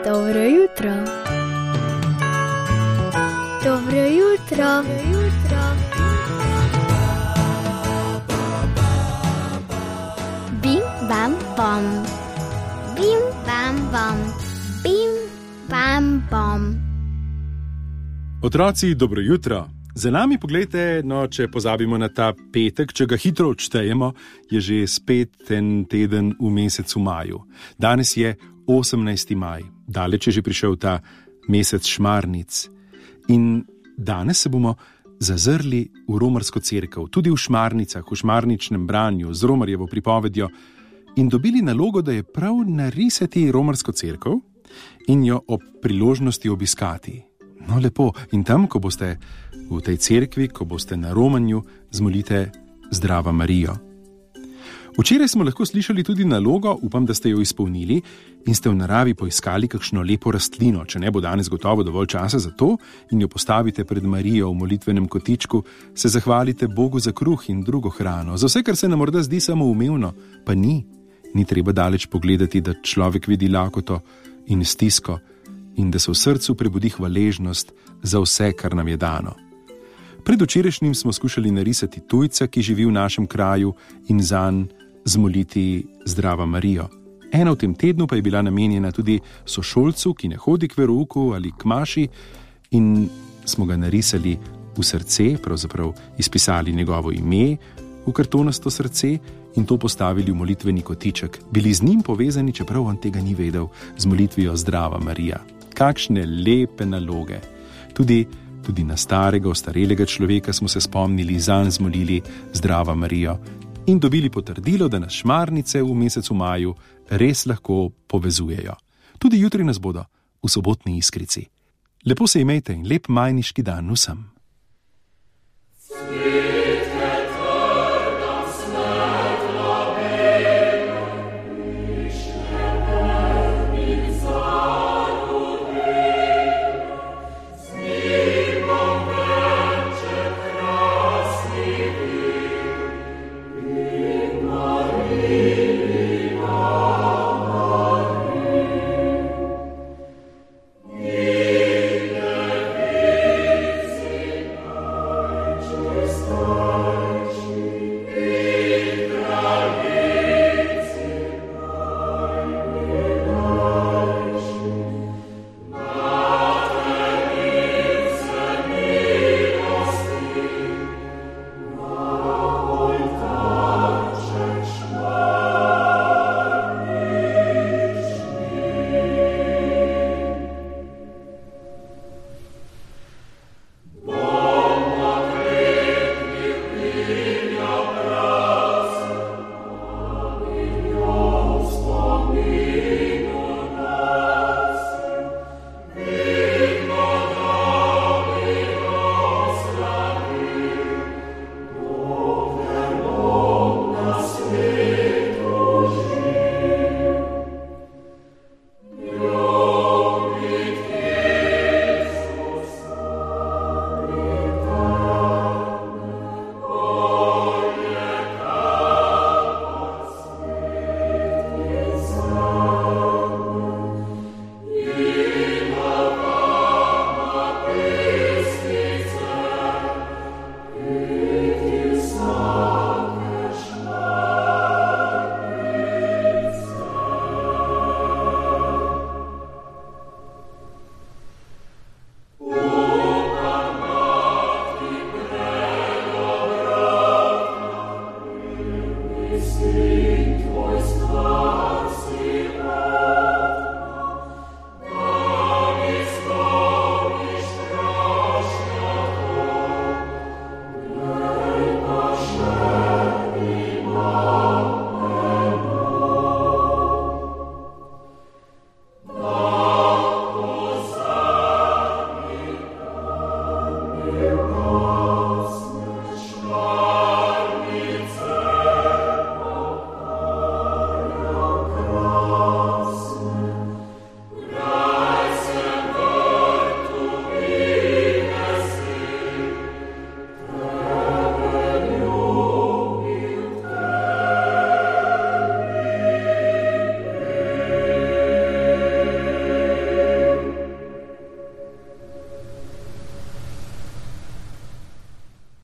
Dobro jutro. Dobro jutro. Bim, bam, bom. Bim, bam, bom. Bim, bam, bom. Otroci, dobro jutro. Za nami, poglejte, če pozabimo na ta petek, če ga hitro odštejemo, je že spet en teden v mesecu maju. Danes je 18. maj, daleč je že prišel ta mesec šmarnic. In danes se bomo zazrli v romarsko cerkev, tudi v Šmarnicah, v šmarničnem branju z Romarjevo pripovedjo in dobili nalogo, da je prav narisati romarsko cerkev in jo ob priložnosti obiskati. No, lepo. In tam, ko boste v tej cerkvi, ko boste na romanju, zmolite Zdrava Marijo. Včeraj smo lahko slišali tudi nalogo, upam, da ste jo izpolnili in ste v naravi poiskali kakšno lepo rastlino, če ne bo danes gotovo dovolj časa za to, in jo postavite pred Marijo v molitvenem kotičku, se zahvalite Bogu za kruh in drugo hrano, za vse, kar se nam morda zdi samoumevno, pa ni. Ni treba daleč pogledati, da človek vidi lakoto in stisko in da se v srcu prebudi hvaležnost za vse, kar nam je dano. Predvčerajšnjim smo skušali narisati tujca, ki živi v našem kraju, in zanj zmoliti Zdrava Marijo. Ena v tem tednu pa je bila namenjena tudi sošolcu, ki ne hodi k verouku ali k maši, in smo ga narisali v srce, pravzaprav izpisali njegovo ime v kartonasto srce in to postavili v molitveni kotiček. Bili z njim povezani, čeprav on tega ni vedel, z molitvijo Zdrava Marija. Kakšne lepe naloge. Tudi na starega, ostarelega človeka smo se spomnili, zanj zmolili Zdrava Marijo in dobili potrdilo, da nas šmarnice v mesecu maju res lahko povezujejo. Tudi jutri nas bodo v sobotni Iskrici. Lepo se imejte in lep majniški dan vsem.